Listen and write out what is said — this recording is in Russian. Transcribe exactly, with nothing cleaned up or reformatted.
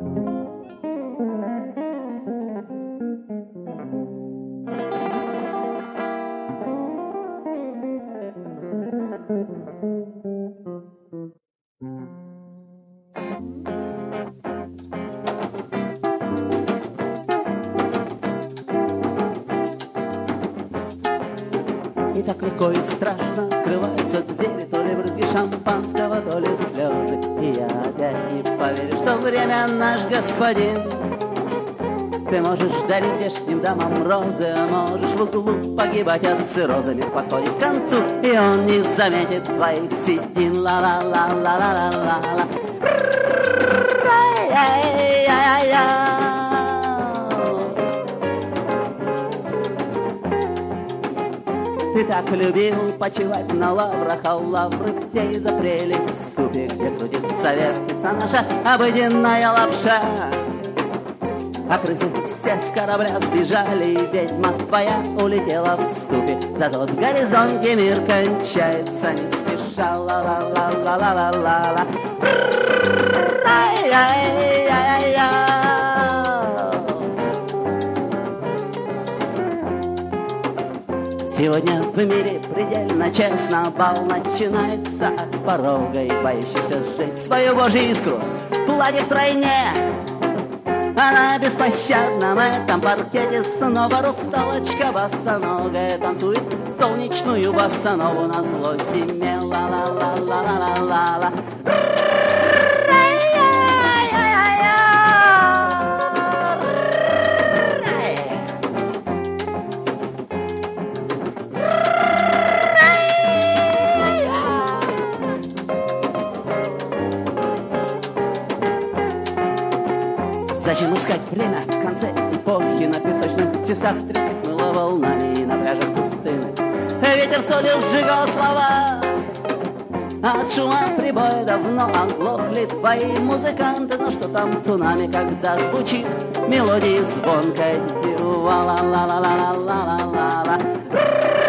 И так легко и страшно открываются двери, то ли брызги шампанского, то ли слезы. И я опять не поверю, что время наш господин. Ты можешь дарить здешним дамам розы, а можешь в углу погибать от цирроза. Мир подходит к концу, и он не заметит твоих седин. Ла-ла-ла-ла-ла-ла-ла-ла. Ты так любил почивать на лаврах, а лавры все запрели в супе, где крутится, вертится наша обыденная лапша. А крысы все с корабля сбежали, и ведьма твоя улетела в ступе. Зато в горизонте мир кончается не спеша. Ла-ла-ла-ла-ла-ла-ла. Сегодня в мире предельно честно бал начинается от порога, и боящийся сжечь свою божью искру платит втройне. А на беспощадном этом паркете снова русалочка босоногая танцует солнечную босанову на зло зиме. Ла-ла-ла-ла-ла-ла-ла. Зачем искать время в конце эпохи? На песочных часах стрелки смыло волнами, и на пляжах пустыны ветер солил, сжигал слова. От шума прибоя давно оглохли твои музыканты. Но что там цунами, когда звучит мелодия звонкая тетива? Ла-ла-ла-ла-ла-ла-ла-ла-ла.